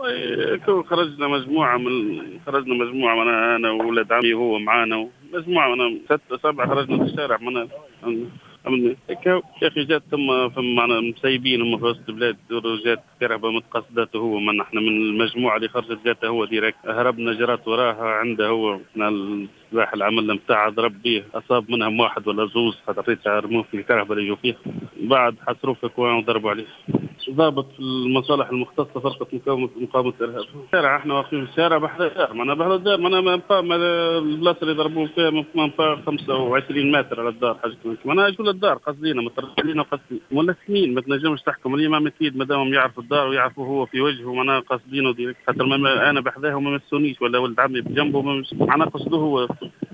خرجنا مجموعة أنا وولاد عمي وهو معانا مجموعة أنا 6 7 خرجنا في الشارع يا أخي جات ثم معنا مسيبين هم في وسط البلاد جات كرهبة متقصدته هو من احنا من المجموعة اللي خرجت جاته هو ديريكت هربنا جرات وراها عنده هو السلاح العمل نتاعها ضرب به أصاب منهم واحد ولا زوز حطيت رموه في الكرهبة اللي يجوا فيه بعد حصروه في كوان وضربوا عليه ضابط في المصالح المختصة فرقة مقاومة الإرهاب. الشارع احنا واقفين في الشارع بحر الدار بحر الدار ما البلاصة اللي ضربوه فيها ما 25 متر على الدار حاجة أنا أقول الدار قصدينا مترجلين وقصدين ولا سنين ما تنجمش تحكم الإمام مفيد ما دامهم يعرفوا الدار ويعرفوا هو في وجهه وأنا قصدينه ديريكت حتى أنا بحذاه وما مسونيش ولا ولد عمي بجنبه معنا قصده هو